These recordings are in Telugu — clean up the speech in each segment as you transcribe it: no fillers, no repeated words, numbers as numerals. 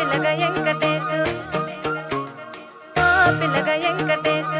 పిల్లగ వెంకటేశు ఓ పిల్లగ వెంకటేశు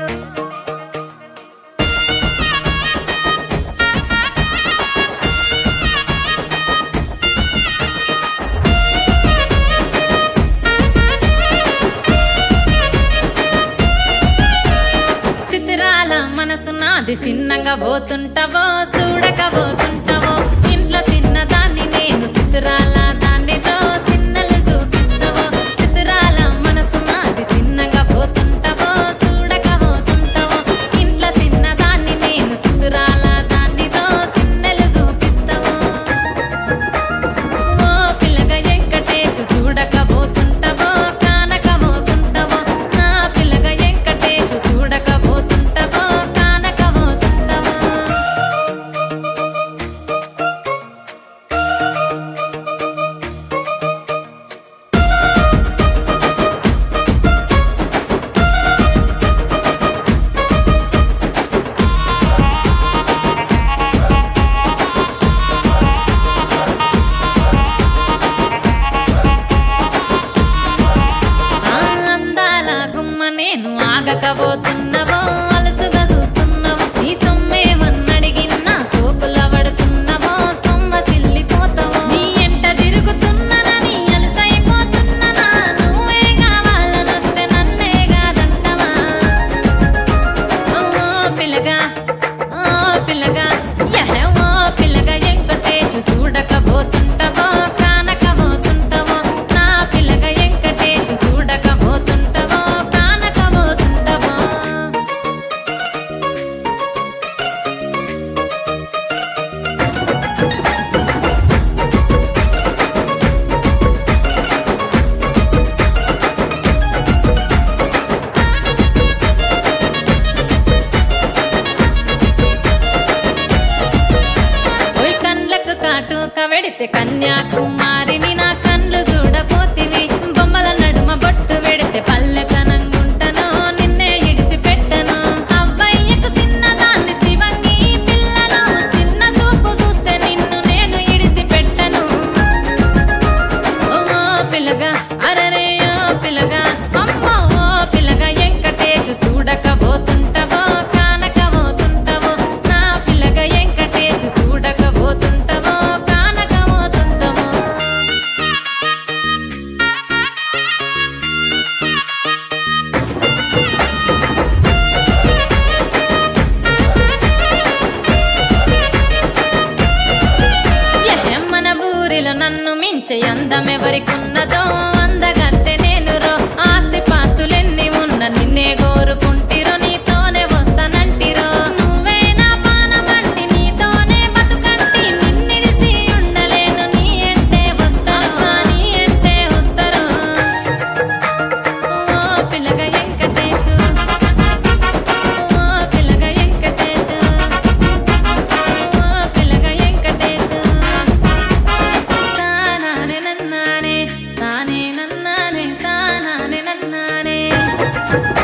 సితిరాల మనసు నాది చిన్నగా పోతుంటావో చూడక పోతుంటావో ఇంట్లో చిన్నదాన్ని నేను సితిరాల దానితో చిన్నలు చూపిస్తావో సితిరాల మనసు నాది చిన్నగా పోతుంటావో చూడక పోతుంటావో ఇంట్లో చిన్నదాన్ని నేను సితిరాల దానితో చిన్నలు చూపిస్తావో ఓ పిల్లగా వెంకటేశు చూడక పోతుంటావో కానక పోతుంటావో నా పిల్లగా వెంకటేశు చూడక పోతుంటావో కానక పోతుంటావో అందాల గుమ్మ నేను ఆగకపోతున్నవో అలసుగా చూస్తున్నవో నీ సొమ్మేమన్నడిగిన్నా సోకుల పడుతున్నవో సొమ్మ సిల్లిపోతావో నీ ఎంట తిరుగుతున్ననని అలసైపోతున్ననా నువ్వే కావాలనొస్తే నన్నే కాదంటవా ఓ పిల్లగా ఓ పిల్లగా ఓ పిల్లగా వెంకటేశు చూడకపోతుంటావో కానకపోతుంటావో నా పిల్లగా వెంకటేశు చూడకపోతుంటావో కానకపోతుంటావో ఓయ్ కండ్లకు కాటుక వెడితే కన్యాకుమారిని నా కండ్లు చూడపోతివి బొమ్మల నడుమ బొట్టు వెడితే పల్లెతనంగుంటను నిన్నే ఇడిసి పెట్టను అవ్వయ్యకు చిన్నదాన్ని శివంగి పిల్లను చిన్న చూపు చూస్తే నిన్ను నేను ఇడిసి పెట్టను ఓ పిల్లగా అరరే ఓ పిల్లగా అమ్మో ఓ పిల్లగా వెంకటేశు చూడకపోతుంటావో కానకపోతుంటావో నా పిల్లగా వెంకటేశు చూడకపోతుంటావో కానకపోతుంటావో మన ఊరిలో నన్ను మించే అందమెవరికున్నదో అందగత్తె నేను రో ఆస్తి పాస్తులెన్ని ఉన్న నిన్నే కోరుకుంటిరో నీతోనే వస్తానంటిరో నువ్వే నా పానమంటి నీతోనే బతుకంటి నిన్నిడిసి ఉండలేను నీ ఎంటే వస్తాను నీ ఎంటే వస్తారు ఓ పిల్లగా వెంకటేశు ఓ పిల్లగా వెంకటేశు ఓ పిల్లగా వెంకటేశు తానానే నన్నానే తానే నన్నానే తానానే నన్నానే